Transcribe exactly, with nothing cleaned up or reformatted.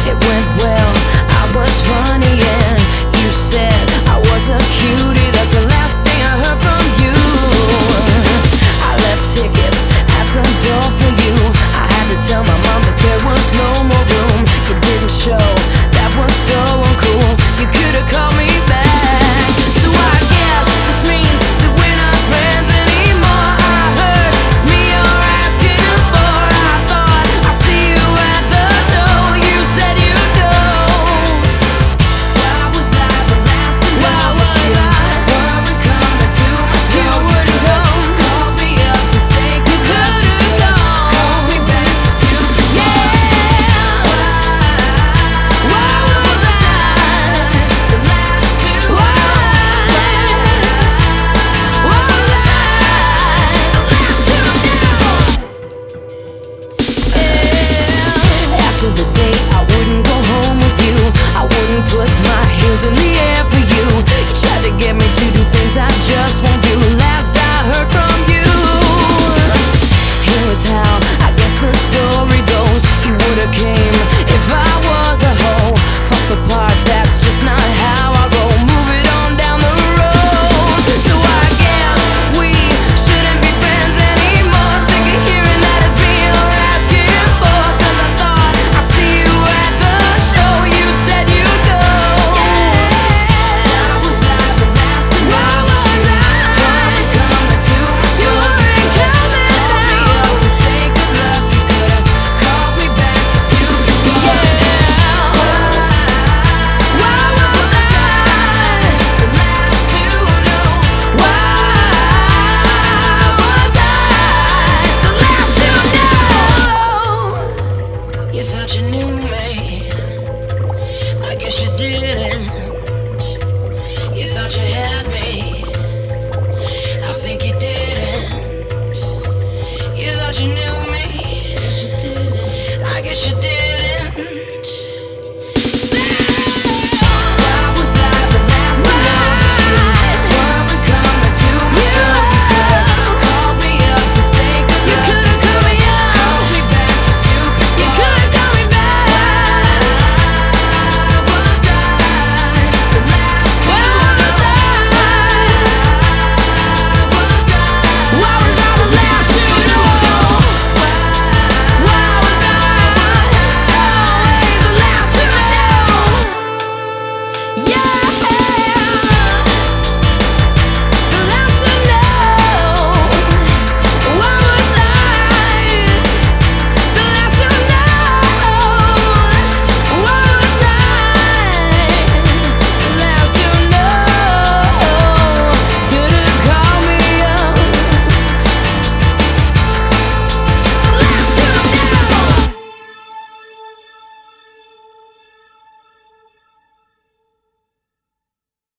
it went well. I was funny and you said I was a cutie. That's the last thing I heard from you. I left tickets at the door for you. I had to tell my mom that there was no more room. You didn't show, that was so uncool. You could've called me back. So I guess this means that we're not friends anymore. I heard it's me you're asking for. I thought I'd see you at the show. You said you'd go. Why was I the last to know? Why was you I? Weren't coming to my show. You wouldn't come. Called me up to say good luck. You could've called me back, you stupid. Yeah. Why? Why was I the last to know? Why? Why was I the last to know? Yeah. After the date, I wouldn't go home with you. I wouldn't put my heels in the air for you. You tried to get me to do things I just won't do. Last I heard from you, here is how I guess the story goes. You would've came if I was a hoe. Fuck for parts, that's just not how I roll. Move it on down the road. So I guess we shouldn't be friends anymore. Sick of hearing that it's me you're asking for. Cause I thought I'd see you at the show. You said you'd go. Why was I the last to know? Why was you weren't coming to my show? You weren't coming. Called me up to say good luck. You could've called me back, you stupid. Yeah. Why was I the last to know? Why was I the last to know? You thought you knew me, I guess you didn't.